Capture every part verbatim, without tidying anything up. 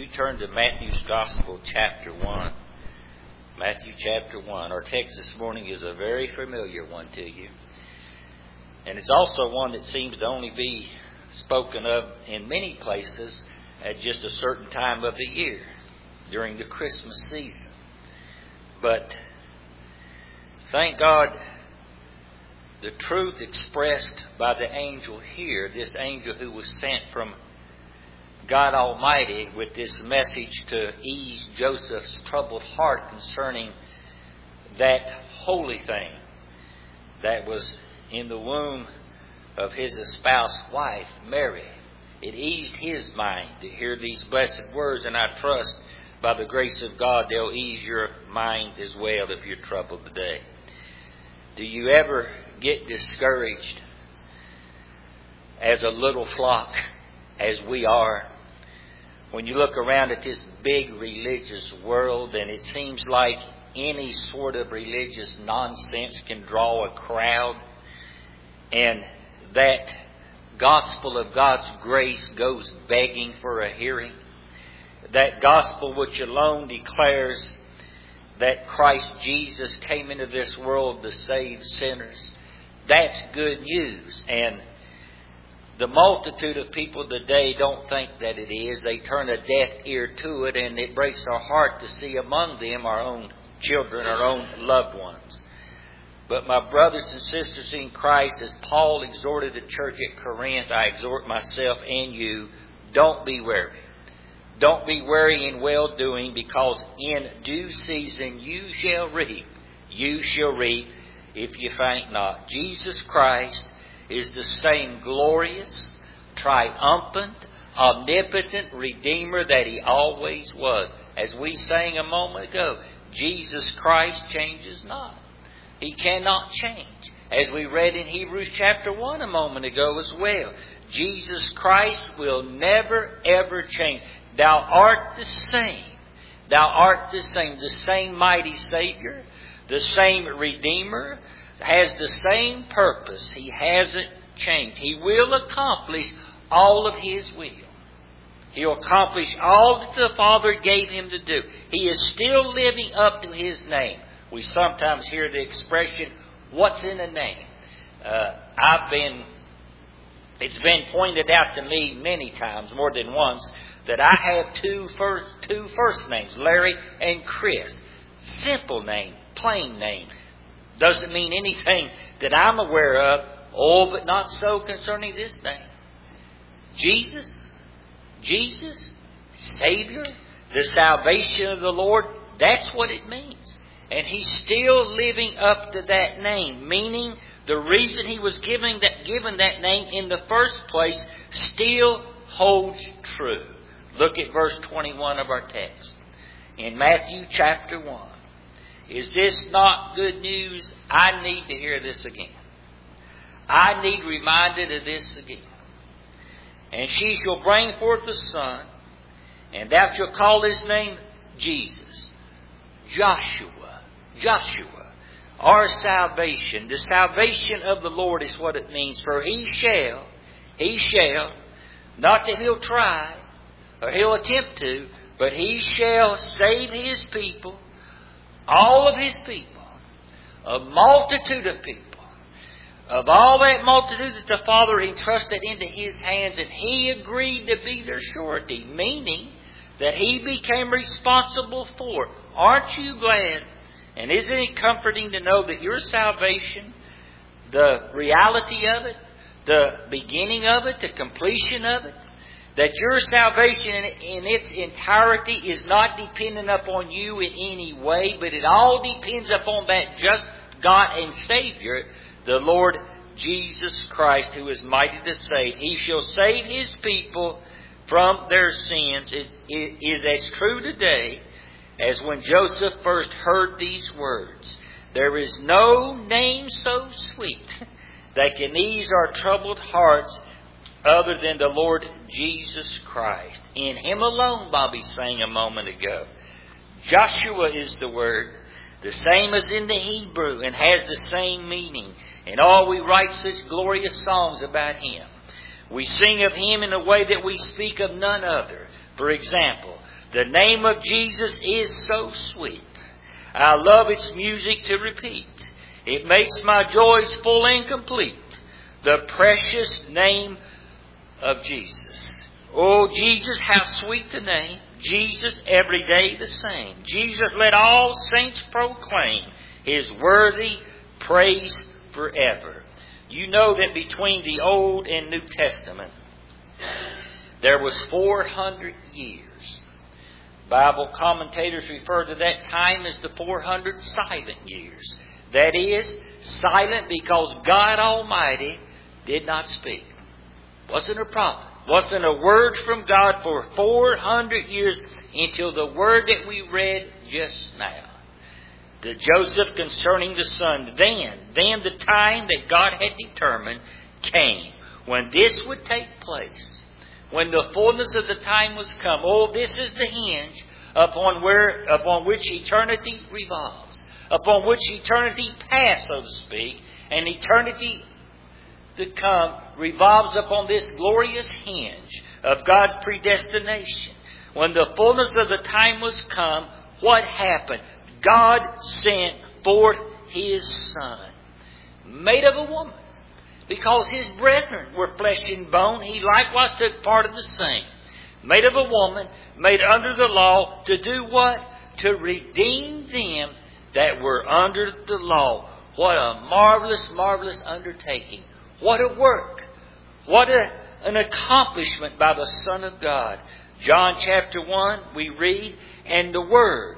you turn to Matthew's Gospel, chapter one. Matthew chapter one. Our text this morning is a very familiar one to you. And it's also one that seems to only be spoken of in many places at just a certain time of the year, during the Christmas season. But thank God, the truth expressed by the angel here, this angel who was sent from God Almighty with this message to ease Joseph's troubled heart concerning that holy thing that was in the womb of his espoused wife, Mary. It eased his mind to hear these blessed words, and I trust by the grace of God they'll ease your mind as well if you're troubled today. Do you ever get discouraged as a little flock, as we are, when you look around at this big religious world and it seems like any sort of religious nonsense can draw a crowd, and that gospel of God's grace goes begging for a hearing? That gospel which alone declares that Christ Jesus came into this world to save sinners. That's good news. And the multitude of people today don't think that it is. They turn a deaf ear to it, and it breaks our heart to see among them our own children, our own loved ones. But my brothers and sisters in Christ, as Paul exhorted the church at Corinth, I exhort myself and you, don't be weary. Don't be weary in well-doing, because in due season you shall reap. You shall reap if you faint not. Jesus Christ is the same glorious, triumphant, omnipotent Redeemer that He always was. As we sang a moment ago, Jesus Christ changes not. He cannot change. As we read in Hebrews chapter one a moment ago as well, Jesus Christ will never ever change. Thou art the same. Thou art the same. The same mighty Savior, the same Redeemer, has the same purpose. He hasn't changed. He will accomplish all of His will. He'll accomplish all that the Father gave Him to do. He is still living up to His name. We sometimes hear the expression, what's in a name? Uh, I've been, it's been pointed out to me many times, more than once, that I have two first, two first names, Larry and Chris. Simple name, plain name. Doesn't mean anything that I'm aware of. Oh, but not so concerning this name. Jesus, Jesus, Savior, the salvation of the Lord, that's what it means. And He's still living up to that name, meaning the reason He was given that, given that name in the first place still holds true. Look at verse twenty-one of our text. In Matthew chapter one. Is this not good news? I need to hear this again. I need reminded of this again. And she shall bring forth a son, and thou shalt call his name Jesus. Joshua. Joshua. Our salvation. The salvation of the Lord is what it means. For He shall, He shall, not that He'll try, or He'll attempt to, but He shall save His people, all of His people, a multitude of people, of all that multitude that the Father entrusted into His hands, and He agreed to be their surety, meaning that He became responsible for. Aren't you glad? And isn't it comforting to know that your salvation, the reality of it, the beginning of it, the completion of it, that your salvation in its entirety is not dependent upon you in any way, but it all depends upon that just God and Savior, the Lord Jesus Christ, who is mighty to save. He shall save His people from their sins. It is as true today as when Joseph first heard these words. There is no name so sweet that can ease our troubled hearts other than the Lord Jesus Christ. In Him alone, Bobby sang a moment ago. Joshua is the word, the same as in the Hebrew, and has the same meaning. And all we write such glorious songs about Him. We sing of Him in a way that we speak of none other. For example, The name of Jesus is so sweet. I love its music to repeat. It makes my joys full and complete. The precious name of Jesus. Oh, Jesus, how sweet the name. Jesus, every day the same. Jesus, let all saints proclaim His worthy praise forever. You know that between the Old and New Testament, there was four hundred years. Bible commentators refer to that time as the four hundred silent years. That is, silent because God Almighty did not speak. Wasn't a problem. Wasn't a word from God for four hundred years until the word that we read just now. The Joseph concerning the Son. Then, then the time that God had determined came when this would take place. When the fullness of the time was come. Oh, this is the hinge upon where upon which eternity revolves. Upon which eternity past, so to speak, and eternity to come revolves upon this glorious hinge of God's predestination. When the fullness of the time was come, what happened? God sent forth His Son, made of a woman. Because His brethren were flesh and bone, He likewise took part of the same. Made of a woman, made under the law, to do what? To redeem them that were under the law. What a marvelous, marvelous undertaking. What a work. What a, an accomplishment by the Son of God. John chapter one, we read, and the Word,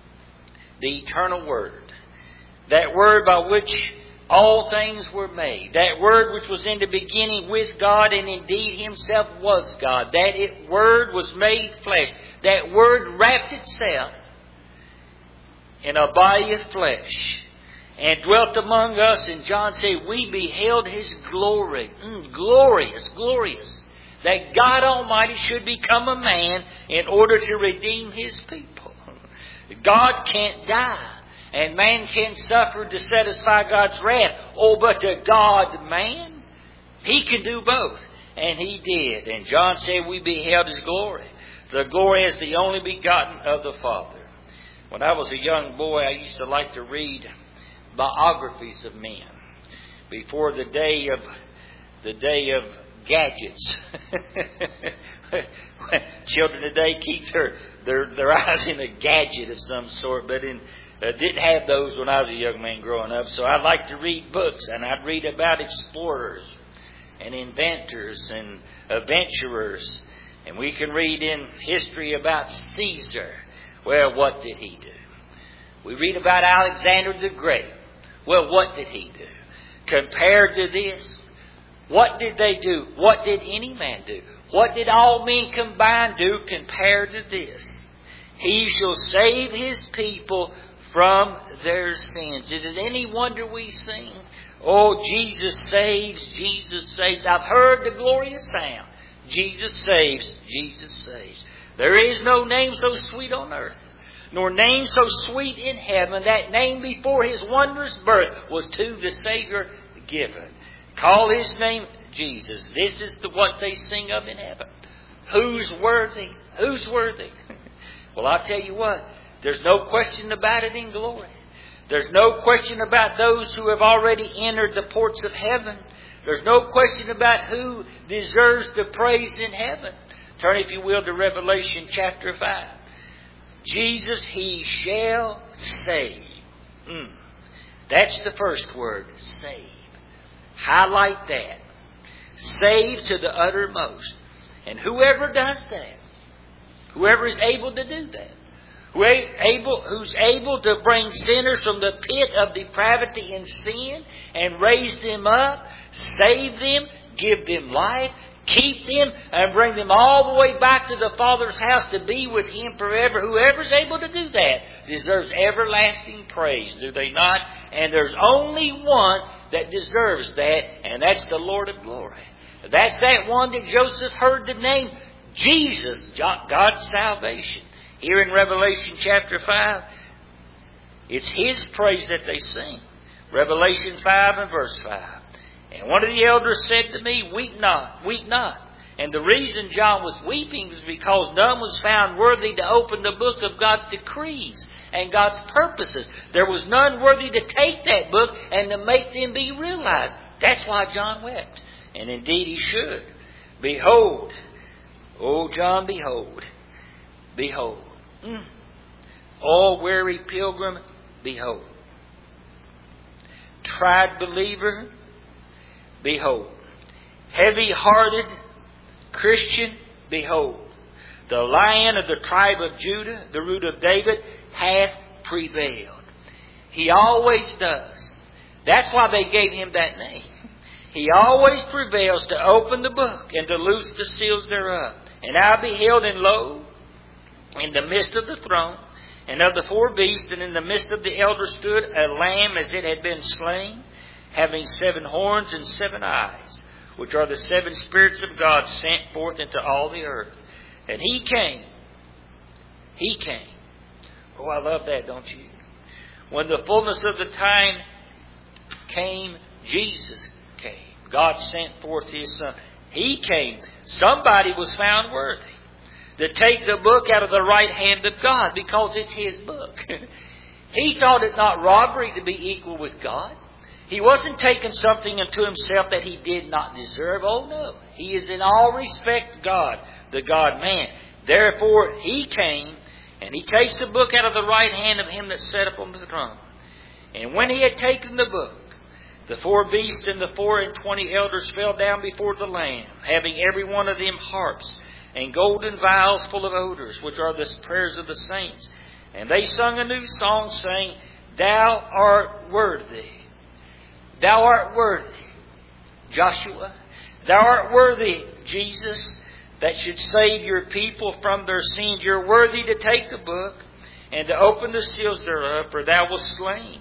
the eternal Word, that Word by which all things were made. That Word which was in the beginning with God, and indeed Himself was God. That it, Word was made flesh. That Word wrapped itself in a body of flesh and dwelt among us. And John said, we beheld His glory. Mm, glorious, glorious. That God Almighty should become a man in order to redeem His people. God can't die. And man can suffer to satisfy God's wrath. Oh, but to God, man, He can do both. And He did. And John said we beheld His glory. The glory as the only begotten of the Father. When I was a young boy, I used to like to read biographies of men. Before the day of the day of gadgets. Children today keep their, their, their eyes in a gadget of some sort, but in Uh, didn't have those when I was a young man growing up. So I like to read books, and I'd read about explorers and inventors and adventurers. And we can read in history about Caesar. Well, what did he do? We read about Alexander the Great. Well, what did he do? Compared to this, what did they do? What did any man do? What did all men combined do compared to this? He shall save His people from their sins. Is it any wonder we sing, oh, Jesus saves, Jesus saves. I've heard the glorious sound. Jesus saves, Jesus saves. There is no name so sweet on earth, nor name so sweet in heaven. That name before His wondrous birth was to the Savior given. Call His name Jesus. This is the, what they sing of in heaven. Who's worthy? Who's worthy? Well, I'll tell you what. There's no question about it in glory. There's no question about those who have already entered the ports of heaven. There's no question about who deserves the praise in heaven. Turn, if you will, to Revelation chapter five. Jesus, He shall save. Mm. That's the first word, save. Highlight that. Save to the uttermost. And whoever does that, whoever is able to do that, Who able, who's able to bring sinners from the pit of depravity and sin and raise them up, save them, give them life, keep them, and bring them all the way back to the Father's house to be with Him forever. Whoever's able to do that deserves everlasting praise, do they not? And there's only one that deserves that, and that's the Lord of glory. That's that one that Joseph heard the name, Jesus, God's salvation. Here in Revelation chapter five, it's His praise that they sing. Revelation five and verse five. And one of the elders said to me, weep not, weep not. And the reason John was weeping was because none was found worthy to open the book of God's decrees and God's purposes. There was none worthy to take that book and to make them be realized. That's why John wept. And indeed he should. Behold, O John, behold, behold. Mm. O weary pilgrim, behold. Tried believer, behold. Heavy-hearted Christian, behold. The Lion of the tribe of Judah, the root of David, hath prevailed. He always does. That's why they gave him that name. He always prevails to open the book and to loose the seals thereof. And I beheld, and lo, in the midst of the throne, and of the four beasts, and in the midst of the elders stood a lamb as it had been slain, having seven horns and seven eyes, which are the seven spirits of God sent forth into all the earth. And he came. He came. Oh, I love that, don't you? When the fullness of the time came, Jesus came. God sent forth His Son. He came. Somebody was found worthy to take the book out of the right hand of God because it's His book. He thought it not robbery to be equal with God. He wasn't taking something unto Himself that He did not deserve. Oh no. He is in all respect God, the God-man. Therefore He came, and He takes the book out of the right hand of Him that sat upon the throne. And when He had taken the book, the four beasts and the four and twenty elders fell down before the Lamb, having every one of them harps and golden vials full of odors, which are the prayers of the saints. And they sung a new song, saying, Thou art worthy. Thou art worthy, Joshua. Thou art worthy, Jesus, that should save your people from their sins. You're worthy to take the book and to open the seals thereof, for Thou wast slain.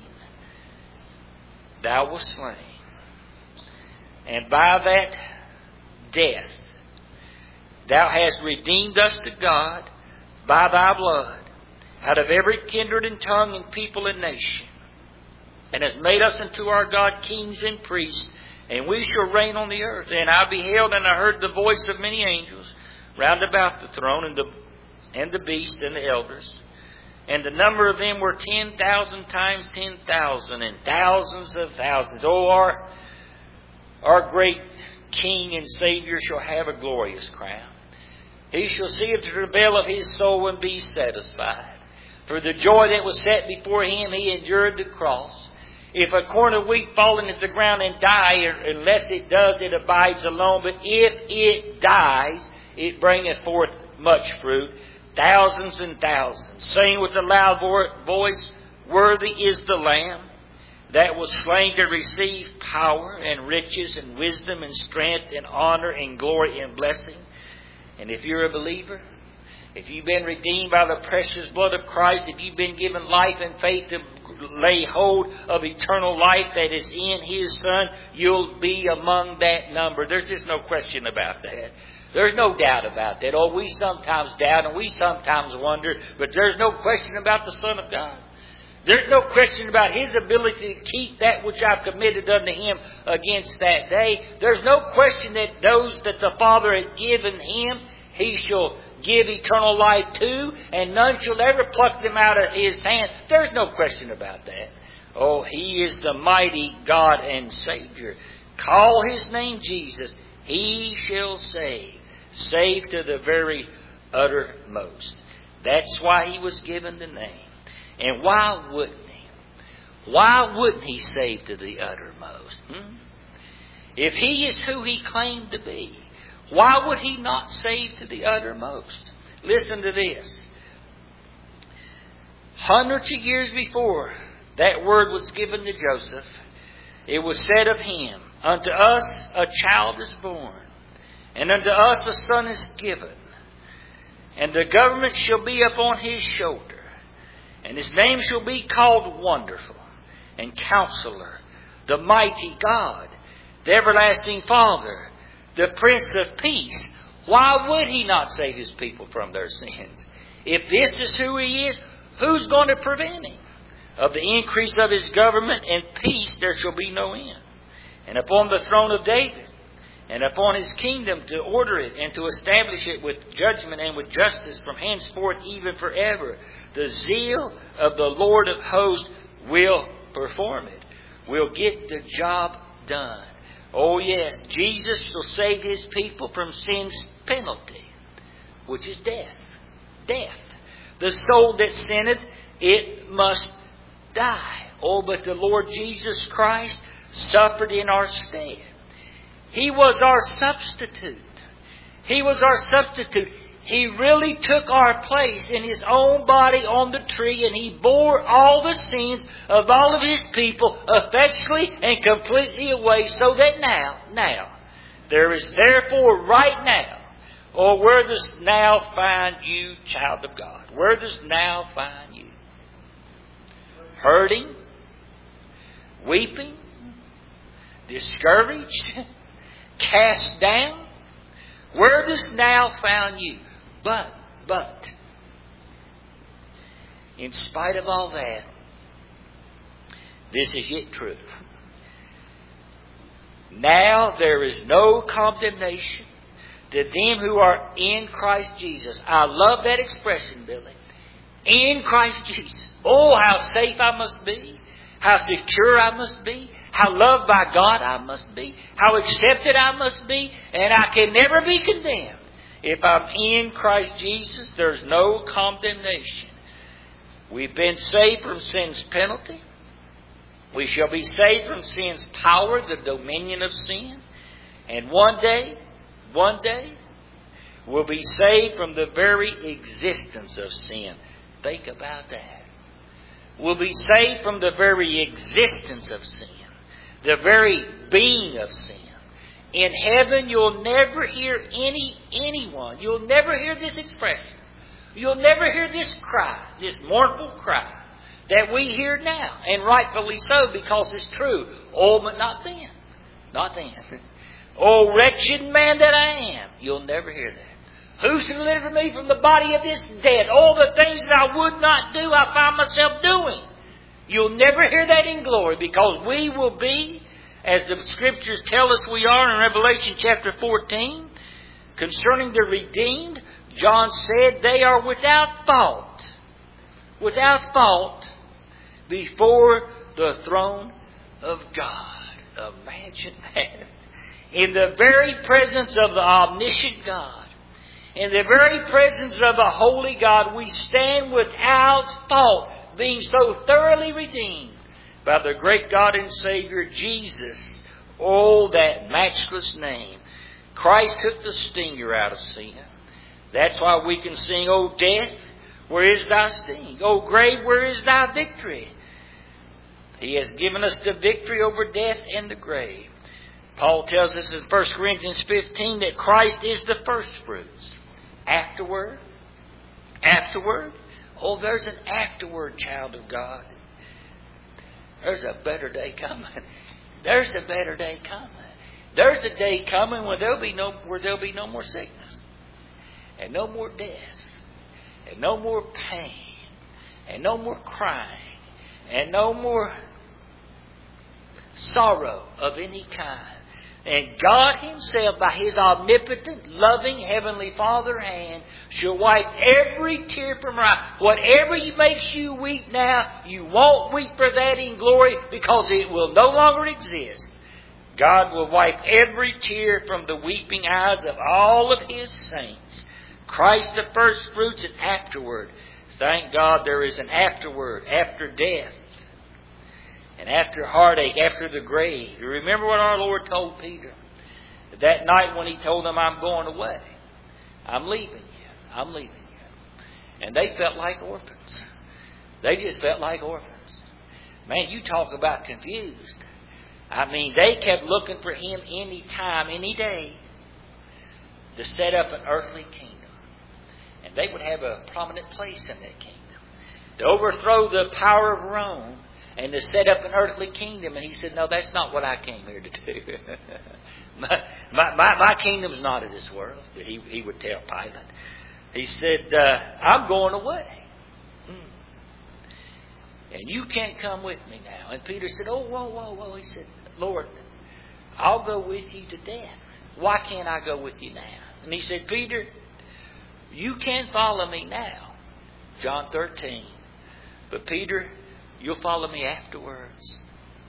Thou wast slain. And by that death, Thou hast redeemed us to God by Thy blood out of every kindred and tongue and people and nation, and hast made us unto our God kings and priests, and we shall reign on the earth. And I beheld and I heard the voice of many angels round about the throne, and the, and the beast and the elders. And the number of them were ten thousand times ten thousand, and thousands of thousands. Oh, our, our great King and Savior shall have a glorious crown. He shall see the travail of His soul and be satisfied. For the joy that was set before Him, He endured the cross. If a corn of wheat fall into the ground and die, unless it does, it abides alone. But if it dies, it bringeth forth much fruit. Thousands and thousands, saying with a loud voice, Worthy is the Lamb that was slain to receive power and riches and wisdom and strength and honor and glory and blessing. And if you're a believer, if you've been redeemed by the precious blood of Christ, if you've been given life and faith to lay hold of eternal life that is in His Son, you'll be among that number. There's just no question about that. There's no doubt about that. Oh, we sometimes doubt and we sometimes wonder, but there's no question about the Son of God. There's no question about His ability to keep that which I've committed unto Him against that day. There's no question that those that the Father had given Him, He shall give eternal life to, and none shall ever pluck them out of His hand. There's no question about that. Oh, He is the mighty God and Savior. Call His name Jesus. He shall save. Save to the very uttermost. That's why He was given the name. And why wouldn't He? Why wouldn't He save to the uttermost? Hmm? If He is who He claimed to be, why would He not save to the uttermost? Listen to this. Hundreds of years before that word was given to Joseph, it was said of him, Unto us a child is born, and unto us a son is given, and the government shall be upon His shoulder, and His name shall be called Wonderful, and Counselor, the Mighty God, the Everlasting Father, the Prince of Peace. Why would He not save His people from their sins? If this is who He is, who's going to prevent Him? Of the increase of His government and peace there shall be no end. And upon the throne of David, and upon His kingdom to order it and to establish it with judgment and with justice from henceforth even forever. The zeal of the Lord of hosts will perform it. Will get the job done. Oh yes, Jesus will save His people from sin's penalty, which is death. Death. The soul that sinneth, it must die. Oh, but the Lord Jesus Christ suffered in our stead. He was our substitute. He was our substitute. He really took our place in His own body on the tree, and He bore all the sins of all of His people effectually and completely away, so that now, now, there is therefore right now, or where does now find you, child of God? Where does now find you? Hurting? Weeping? Discouraged? Cast down? Where does now found you? But, but, in spite of all that, this is yet true. Now there is no condemnation to them who are in Christ Jesus. I love that expression, Billy. In Christ Jesus. Oh, how safe I must be. How secure I must be. How loved by God I must be. How accepted I must be. And I can never be condemned. If I'm in Christ Jesus, there's no condemnation. We've been saved from sin's penalty. We shall be saved from sin's power, the dominion of sin. And one day, one day, we'll be saved from the very existence of sin. Think about that. We'll be saved from the very existence of sin. The very being of sin. In heaven, you'll never hear any anyone. You'll never hear this expression. You'll never hear this cry, this mournful cry that we hear now. And rightfully so, because it's true. Oh, but not then. Not then. Oh, wretched man that I am. You'll never hear that. Who shall deliver me from the body of this death? All the things that I would not do, I find myself doing. You'll never hear that in glory, because we will be, as the Scriptures tell us we are in Revelation chapter fourteen, concerning the redeemed, John said they are without fault, without fault before the throne of God. Imagine that. In the very presence of the omniscient God, in the very presence of the holy God, we stand without fault, being so thoroughly redeemed by the great God and Savior, Jesus. Oh, that matchless name. Christ took the stinger out of sin. That's why we can sing, O death, where is thy sting? O grave, where is thy victory? He has given us the victory over death and the grave. Paul tells us in First Corinthians fifteen that Christ is the first fruits. Afterward, afterward, oh, there's an afterward, child of God. There's a better day coming. There's a better day coming. There's a day coming when there'll be no where there'll be no more sickness, and no more death, and no more pain, and no more crying, and no more sorrow of any kind. And God Himself, by His omnipotent, loving, Heavenly Father hand, shall wipe every tear from our eye. Whatever makes you weep now, you won't weep for that in glory, because it will no longer exist. God will wipe every tear from the weeping eyes of all of His saints. Christ the first fruits, and afterward. Thank God there is an afterward, after death. And after heartache, after the grave. You remember what our Lord told Peter? That night when He told him, I'm going away. I'm leaving you. I'm leaving you. And they felt like orphans. They just felt like orphans. Man, you talk about confused. I mean, they kept looking for Him any time, any day, to set up an earthly kingdom. And they would have a prominent place in that kingdom. To overthrow the power of Rome. And to set up an earthly kingdom. And He said, no, that's not what I came here to do. my, my, my, my kingdom's not of this world. He, he would tell Pilate. He said, uh, I'm going away. Mm. And you can't come with me now. And Peter said, oh, whoa, whoa, whoa. He said, Lord, I'll go with you to death. Why can't I go with you now? And he said, Peter, you can follow me now. John thirteen. But Peter, you'll follow me afterwards.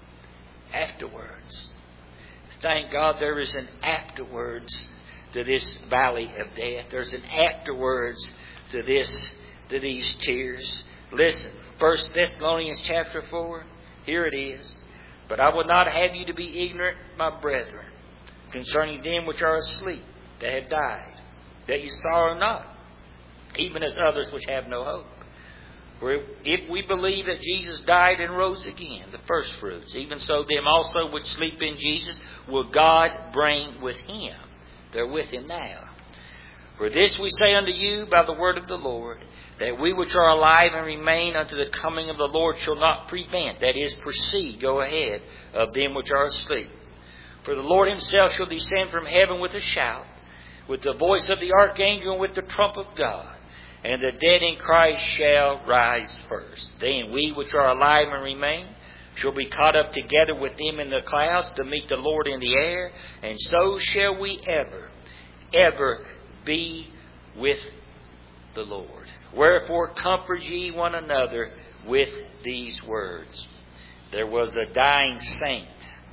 Afterwards. Thank God there is an afterwards to this valley of death. There's an afterwards to this, to these tears. Listen, First Thessalonians chapter four, here it is. But I would not have you to be ignorant, my brethren, concerning them which are asleep, that have died, that you sorrow not, even as others which have no hope. For if we believe that Jesus died and rose again, the first fruits, even so them also which sleep in Jesus will God bring with Him. They're with Him now. For this we say unto you by the word of the Lord, that we which are alive and remain unto the coming of the Lord shall not prevent, that is, precede, go ahead, of them which are asleep. For the Lord Himself shall descend from heaven with a shout, with the voice of the archangel, and with the trump of God. And the dead in Christ shall rise first. Then we which are alive and remain shall be caught up together with them in the clouds to meet the Lord in the air. And so shall we ever, ever be with the Lord. Wherefore comfort ye one another with these words. There was a dying saint,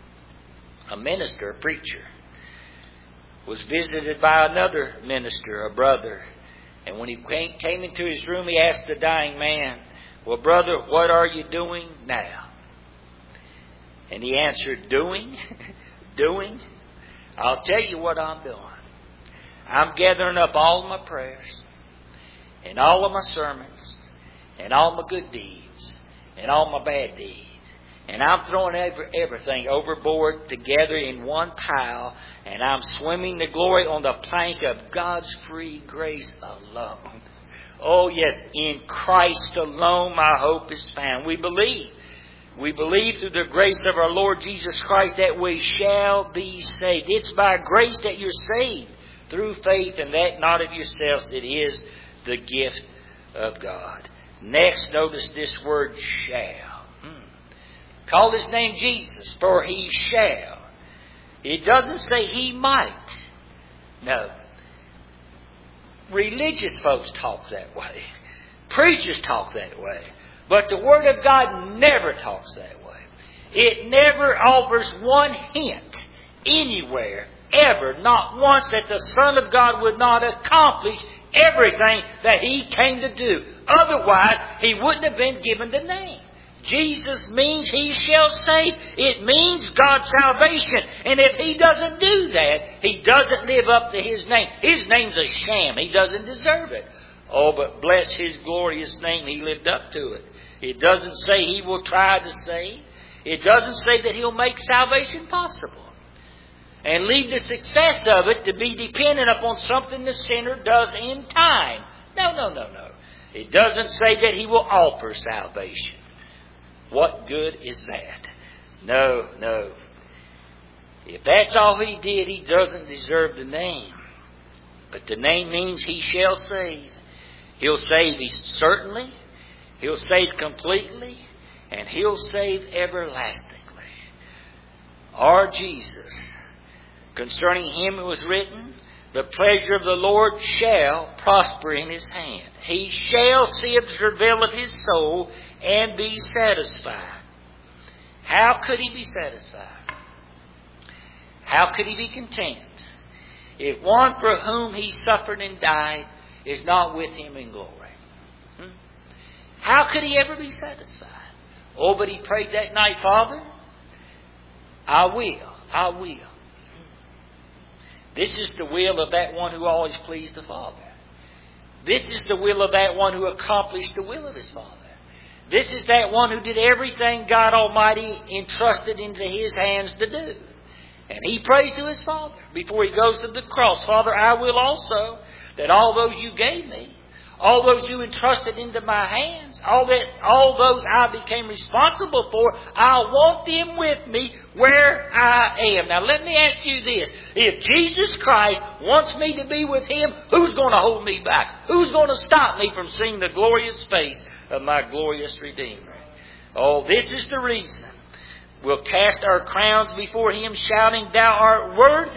a minister, a preacher, was visited by another minister, a brother. And when he came into his room, he asked the dying man, well, brother, what are you doing now? And he answered, doing? Doing? I'll tell you what I'm doing. I'm gathering up all my prayers, and all of my sermons, and all my good deeds, and all my bad deeds. And I'm throwing every, everything overboard together in one pile, and I'm swimming the glory on the plank of God's free grace alone. Oh yes, in Christ alone my hope is found. We believe. We believe through the grace of our Lord Jesus Christ that we shall be saved. It's by grace that you're saved, through faith, and that not of yourselves. It is the gift of God. Next, notice this word shall. Call His name Jesus, for He shall. It doesn't say He might. No. Religious folks talk that way. Preachers talk that way. But the Word of God never talks that way. It never offers one hint anywhere, ever, not once, that the Son of God would not accomplish everything that He came to do. Otherwise, He wouldn't have been given the name. Jesus means He shall save. It means God's salvation. And if He doesn't do that, He doesn't live up to His name. His name's a sham. He doesn't deserve it. Oh, but bless His glorious name, He lived up to it. It doesn't say He will try to save. It doesn't say that He'll make salvation possible. And leave the success of it to be dependent upon something the sinner does in time. No, no, no, no. It doesn't say that He will offer salvation. What good is that? No, no. If that's all He did, He doesn't deserve the name. But the name means He shall save. He'll save certainly. He'll save completely. And He'll save everlastingly. Our Jesus, concerning Him it was written, the pleasure of the Lord shall prosper in His hand. He shall see the travail of His soul and be satisfied. How could He be satisfied? How could He be content if one for whom He suffered and died is not with Him in glory? Hmm? How could He ever be satisfied? Oh, but He prayed that night, Father, I will, I will. This is the will of that one who always pleased the Father. This is the will of that one who accomplished the will of His Father. This is that one who did everything God Almighty entrusted into His hands to do. And He prayed to His Father before He goes to the cross. Father, I will also that all those You gave me, all those You entrusted into my hands, all that, all those I became responsible for, I want them with me where I am. Now let me ask you this. If Jesus Christ wants me to be with Him, who's going to hold me back? Who's going to stop me from seeing the glorious face of my glorious Redeemer? Oh, this is the reason. We'll cast our crowns before Him, shouting, Thou art worthy.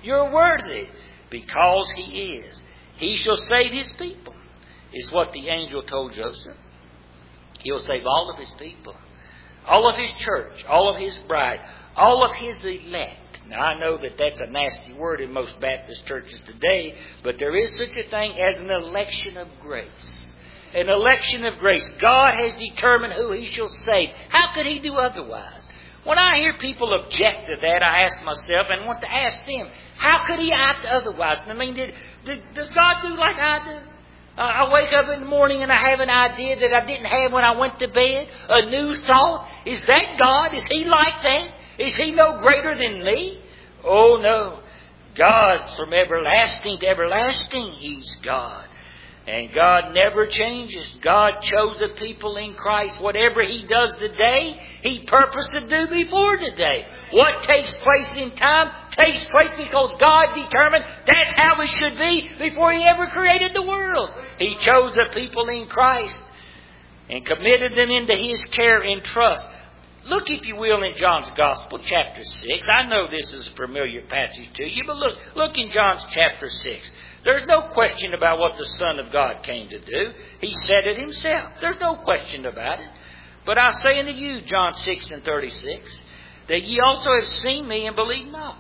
You're worthy, because He is. He shall save His people, is what the angel told Joseph. He'll save all of His people, all of His church, all of His bride, all of His elect. Now, I know that that's a nasty word in most Baptist churches today, but there is such a thing as an election of grace. An election of grace. God has determined who He shall save. How could He do otherwise? When I hear people object to that, I ask myself and want to ask them, how could He act otherwise? I mean, did, did, does God do like I do? Uh, I wake up in the morning and I have an idea that I didn't have when I went to bed. A new thought. Is that God? Is He like that? Is He no greater than me? Oh no. God's from everlasting to everlasting. He's God. And God never changes. God chose a people in Christ. Whatever He does today, He purposed to do before today. What takes place in time takes place because God determined that's how it should be before He ever created the world. He chose a people in Christ and committed them into His care and trust. Look, if you will, in John's Gospel, chapter six. I know this is a familiar passage to you, but look, look in John's chapter six. There's no question about what the Son of God came to do. He said it Himself. There's no question about it. But I say unto you, John six and thirty-six, that ye also have seen me and believe not.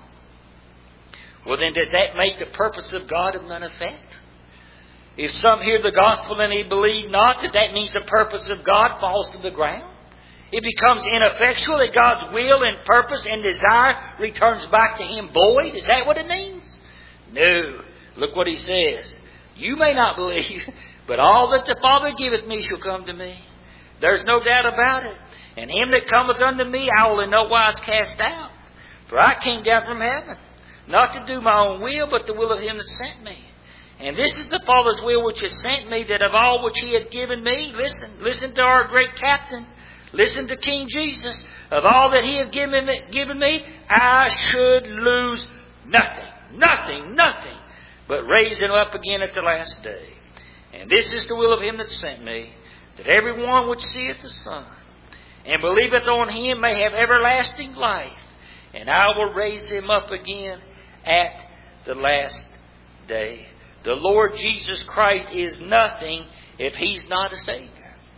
Well, then does that make the purpose of God of none effect? If some hear the gospel and they believe not, that that means the purpose of God falls to the ground? It becomes ineffectual, that God's will and purpose and desire returns back to Him void? Is that what it means? No. Look what He says. You may not believe, but all that the Father giveth me shall come to me. There's no doubt about it. And him that cometh unto me I will in no wise cast out. For I came down from heaven, not to do my own will, but the will of Him that sent me. And this is the Father's will which has sent me, that of all which He hath given me, listen, listen to our great captain, listen to King Jesus, of all that He hath given me, given me, I should lose nothing, nothing, nothing, but raise Him up again at the last day. And this is the will of Him that sent me, that every one which seeth the Son, and believeth on Him, may have everlasting life, and I will raise him up again at the last day. The Lord Jesus Christ is nothing if He's not a Savior.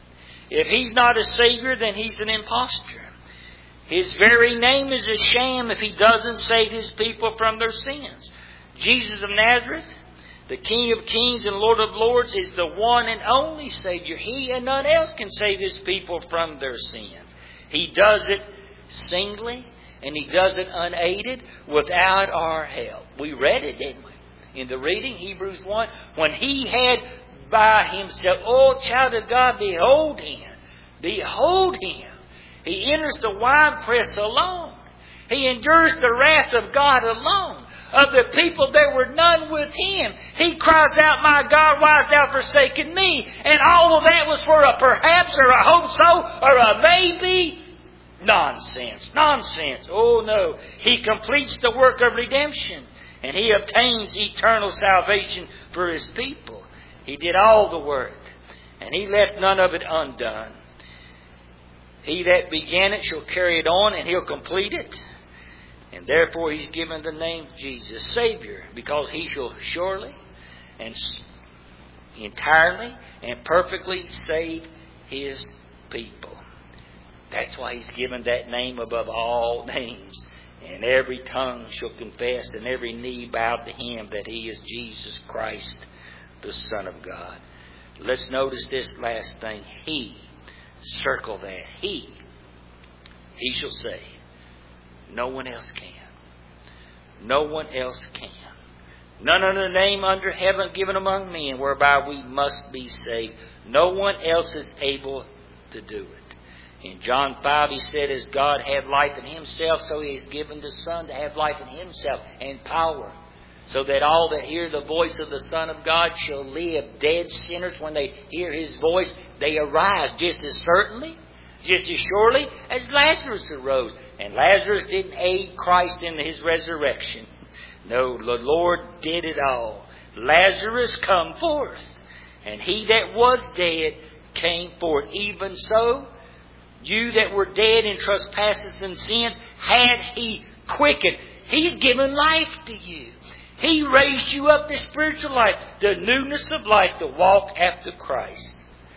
If He's not a Savior, then He's an impostor. His very name is a sham if He doesn't save His people from their sins. Jesus of Nazareth, the King of Kings and Lord of Lords, is the one and only Savior. He and none else can save His people from their sins. He does it singly, and He does it unaided, without our help. We read it, didn't we? In the reading, Hebrews one, when He had by Himself, oh child of God, behold Him, behold Him. He enters the winepress alone. He endures the wrath of God alone. Of the people there were none with Him. He cries out, my God, why hast Thou forsaken me? And all of that was for a perhaps or a hope so or a maybe. Nonsense, nonsense. Oh no. He completes the work of redemption. And He obtains eternal salvation for His people. He did all the work. And He left none of it undone. He that began it shall carry it on, and He'll complete it. And therefore He's given the name Jesus, Savior, because He shall surely and entirely and perfectly save His people. That's why He's given that name above all names. And every tongue shall confess and every knee bow to Him that He is Jesus Christ, the Son of God. Let's notice this last thing. He. Circle that. He. He shall save. No one else can. No one else can. None other name under heaven given among men whereby we must be saved. No one else is able to do it. In John five, He said, as God had life in Himself, so He has given the Son to have life in Himself and power, so that all that hear the voice of the Son of God shall live. Dead sinners, when they hear His voice, they arise just as certainly, just as surely as Lazarus arose. And Lazarus didn't aid Christ in His resurrection. No, the Lord did it all. Lazarus come forth, and he that was dead came forth. Even so, you that were dead in trespasses and sins, had He quickened. He's given life to you. He raised you up to spiritual life, the newness of life, to walk after Christ.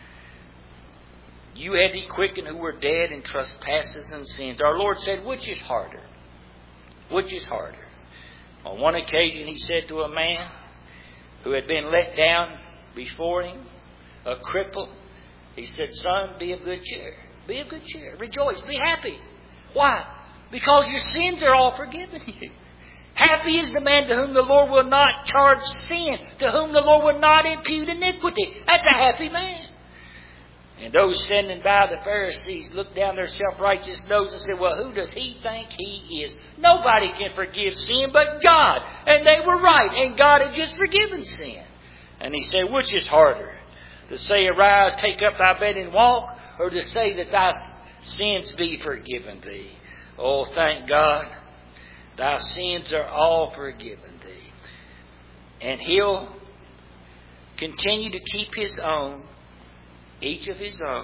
You had He quickened who were dead in trespasses and sins. Our Lord said, which is harder? Which is harder? On one occasion He said to a man who had been let down before Him, a cripple, He said, son, be of good cheer. Be of good cheer. Rejoice. Be happy. Why? Because your sins are all forgiven you. Happy is the man to whom the Lord will not charge sin, to whom the Lord will not impute iniquity. That's a happy man. And those standing by, the Pharisees, looked down their self-righteous nose and said, well, who does he think he is? Nobody can forgive sin but God. And they were right. And God had just forgiven sin. And He said, which is harder? To say, arise, take up thy bed and walk, or to say that thy sins be forgiven thee? Oh, thank God. Thy sins are all forgiven thee. And He'll continue to keep His own, each of His own,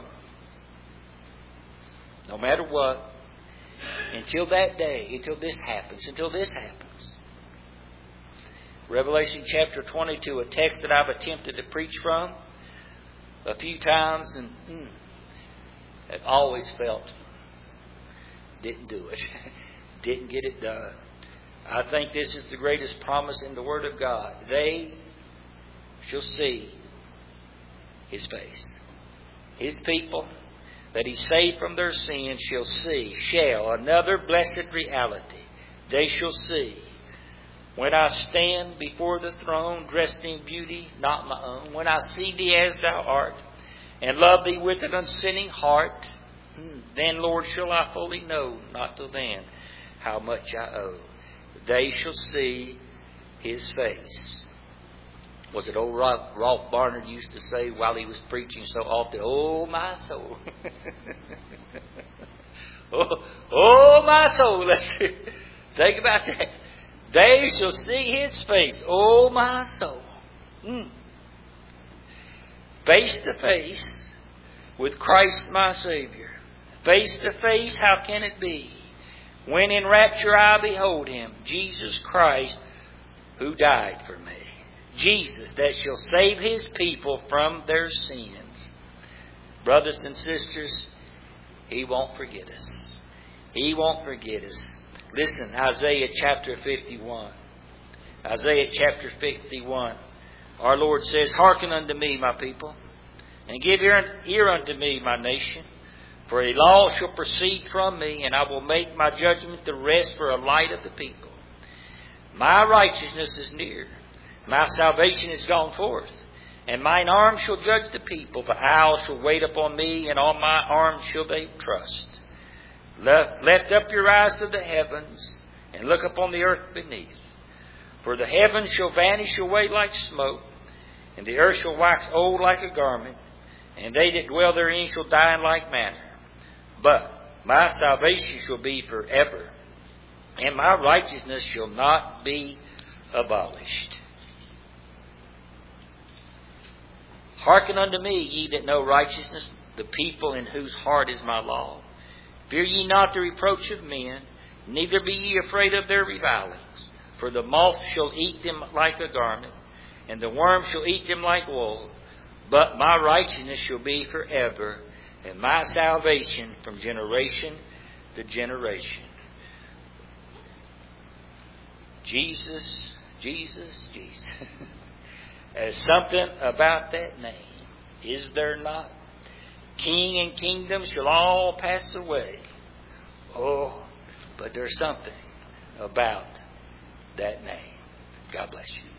no matter what, until that day, until this happens, until this happens. Revelation chapter twenty-two, a text that I've attempted to preach from a few times, and mm, I've always felt didn't do it. Didn't get it done. I think this is the greatest promise in the Word of God. They shall see His face. His people that He saved from their sins shall see, shall, another blessed reality. They shall see. When I stand before the throne, dressed in beauty, not my own, when I see Thee as Thou art, and love Thee with an unsinning heart, then, Lord, shall I fully know, not till then, how much I owe. They shall see His face. Was it old Rolf Barnard used to say while he was preaching so often, oh, my soul. oh, oh, my soul. Let's think about that. They shall see His face. Oh, my soul. Mm. Face to face with Christ my Savior. Face to face, how can it be? When in rapture I behold Him, Jesus Christ, who died for me. Jesus that shall save His people from their sins. Brothers and sisters, He won't forget us. He won't forget us. Listen, Isaiah chapter fifty-one. Isaiah chapter fifty-one. Our Lord says, hearken unto me, my people, and give ear, ear unto me, my nation. For a law shall proceed from me, and I will make my judgment to rest for a light of the people. My righteousness is near. My salvation is gone forth. And mine arm shall judge the people. The owl shall wait upon me, and on my arm shall they trust. Lift, lift up your eyes to the heavens, and look upon the earth beneath. For the heavens shall vanish away like smoke, and the earth shall wax old like a garment, and they that dwell therein shall die in like manner. But my salvation shall be forever, and my righteousness shall not be abolished. Hearken unto me, ye that know righteousness, the people in whose heart is my law. Fear ye not the reproach of men, neither be ye afraid of their revilings. For the moth shall eat them like a garment, and the worm shall eat them like wool. But my righteousness shall be forever, and my salvation from generation to generation. Jesus, Jesus, Jesus. There's something about that name, is there not? King and kingdom shall all pass away. Oh, but there's something about that name. God bless you.